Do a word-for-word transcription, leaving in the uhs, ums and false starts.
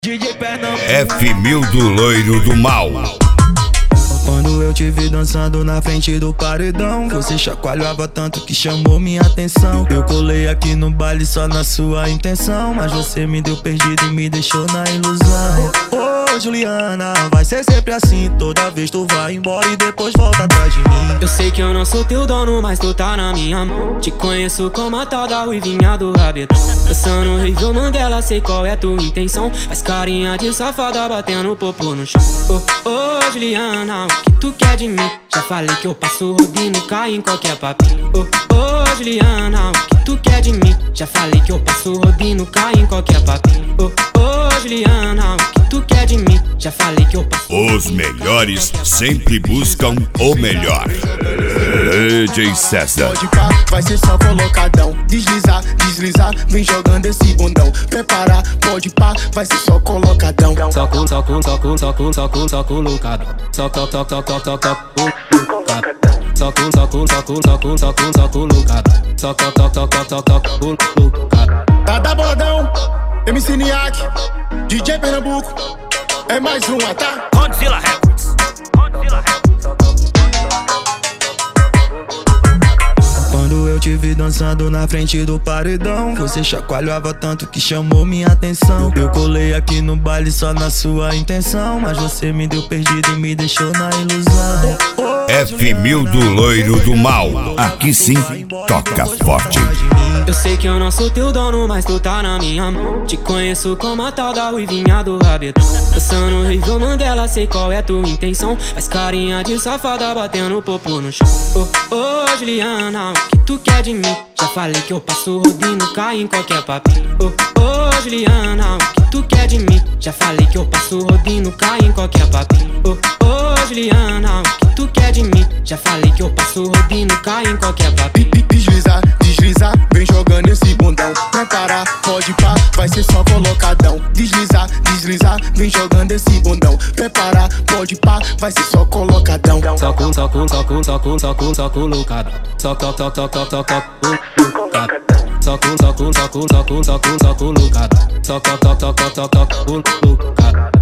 D J Pernambuco. F mil do loiro do mal. Quando eu te vi dançando na frente do paredão, você chacoalhava tanto que chamou minha atenção. Eu colei aqui no baile só na sua intenção, mas você me deu perdido e me deixou na ilusão. Ô Juliana, vai ser sempre assim. Toda vez tu vai embora e depois volta atrás de mim. Eu sei que eu não sou teu dono, mas tu tá na minha mão. Te conheço como a tal da ruivinha do rabetão. Dançando horrível Mandela, sei qual é tua intenção. Faz carinha de safada batendo popô no chão. Ô, ô Juliana, o que tu quer de mim? Já falei que eu passo rodinho, cai em qualquer papinho. Ô, ô Juliana, o que tu quer de mim? Já falei que eu passo rodinho, cai em qualquer papinho. Ô, ô Juliana, o que tu quer de mim? Já falei que eu passo. Os melhores sempre buscam o melhor. D J César. Pode pá, vai ser só colocadão. Deslizar, deslizar, vem jogando esse bundão. Preparar, pode pá, vai ser só colocadão. Só com, só com, só com, só com, só com, só com lucado. Só toc, toc, toc, toc, toc, toc, lucado. Só com, só com, só com, só com, só com, só com lucado. Só toc, toc, toc, toc, toc, toc, lucado. Tá da bordão, M C Niak, D J Pernambuco. É mais uma, tá? Godzilla Records. Godzilla Records. Quando eu te vi dançando na frente do paredão, você chacoalhava tanto que chamou minha atenção. Eu colei aqui no baile só na sua intenção, mas você me deu perdido e me deixou na ilusão. F mil do loiro do mal. Aqui sim, toca forte. Eu sei que eu não sou teu dono, mas tu tá na minha mão. Te conheço como a tal da ruivinha do rabetão. Dançando horrível Mandela, sei qual é tua intenção. Faz carinha de safada batendo popô no chão. Ô, ô Juliana, o que tu quer de mim? Já falei que eu passo rodinho, cai em qualquer papinho. Ô, ô Juliana, o que tu quer de mim? Já falei que eu passo rodinho, cai em qualquer papinho. Ô, ô Juliana, o que tu quer de mim? Já falei que eu passo rodinho, cai em qualquer papinho. Deslizar, deslizar, vem jogando esse bundão. Preparar, pode pá, vai ser só colocadão. Deslizar, deslizar, vem jogando esse bundão. Preparar, pode pá, vai ser só colocadão. Só com, só com, só com, só com, só com, só com lucado. Só toc, toc, toc, toc, toc, toc, lucado. Só com, só com, só com, só com, só com, só com lucado. Só toc, toc, toc, toc, toc, toc, lucado.